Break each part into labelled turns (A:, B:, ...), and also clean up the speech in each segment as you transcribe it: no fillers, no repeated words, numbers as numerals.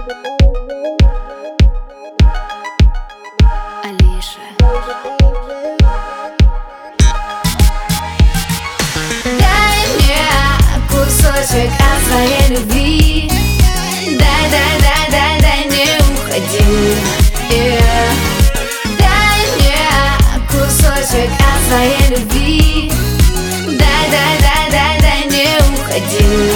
A: Алиша. Дай мне кусочек от своей любви. Дай, не уходи. Дай мне кусочек от своей любви. Дай, не уходи.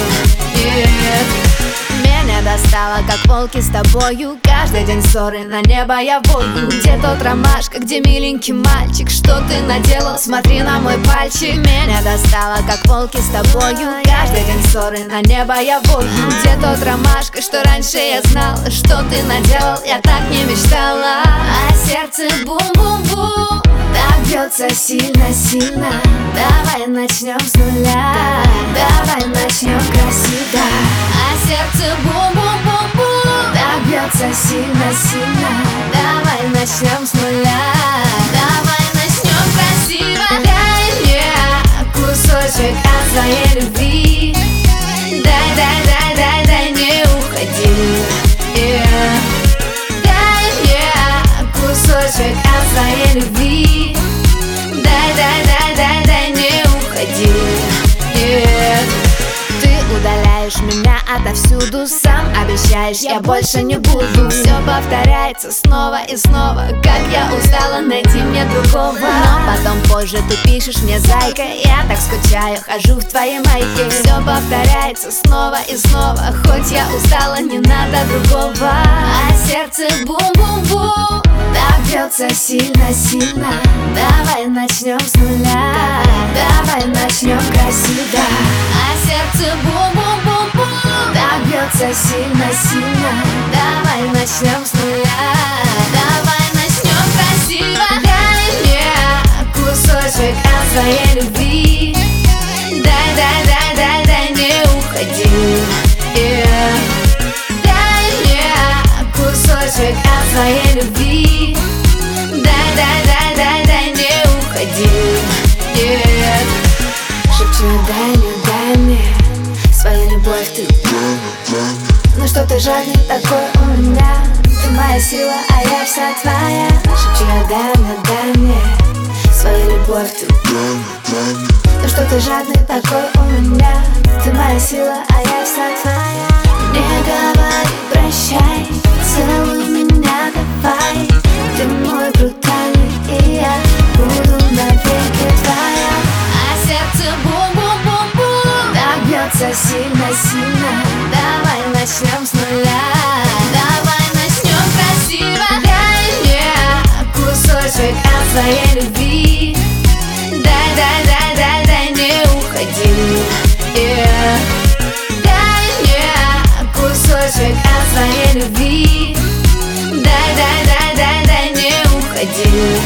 A: Меня достало, как волки с тобою. Каждый день ссоры, на небо я вою. Где тот ромашка, где миленький мальчик? Что ты наделал? Смотри на мой пальчик. Меня достало, как волки с тобою. Каждый день ссоры, на небо я вою. Где тот ромашка, что раньше я знала? Что ты наделал? Я так не мечтала. А сердце бум-бум-бум, так бьется сильно-сильно. Давай начнем с нуля. Давай начнем красиво. А сердце бум-бум-бум-бум, так бьется сильно-сильно. Давай начнем с нуля. Давай начнем красиво. Дай мне кусочек от своей любви. Дай, не уходи. Дай мне кусочек от своей любви. Дай, не уходи. Ты удаляешь меня отовсюду, сам обещаешь, я больше не буду. Все повторяется снова и снова, как я устала, найти мне другого. Но потом позже ты пишешь мне: зайка, я так скучаю, хожу в твоей майке. Все повторяется снова и снова, хоть я устала, не надо другого. А сердце бум-бум-бум, так бьется сильно-сильно. Давай начнем с нуля. Давай начнем красиво. А сердце бум-бум-бум-бум, так бьется сильно-сильно. Давай начнем с нуля. Давай начнем красиво. Дай мне кусочек от своей любви. Дай, не уходи. Дай мне кусочек от своей любви. Дай, не уходи. Шепчу: дай мне свою любовь ты. Ну что ты жадный такой у меня? Ты моя сила, а я вся твоя. Шепчу: дай мне свою любовь ты. Ну что ты жадный такой у меня? Ты моя сила, а я вся твоя. Не говори прощай, целуй меня давай. Ты мой брутальный, и я буду навеки твоя. А сердце бум-бум-бум-бум, так бьется сильно-сильно. Давай начнем с нуля. Давай начнем красиво. Дай мне кусочек от своей любви. Дай, не уходи. Дай мне кусочек от своей любви. Дай, не уходи.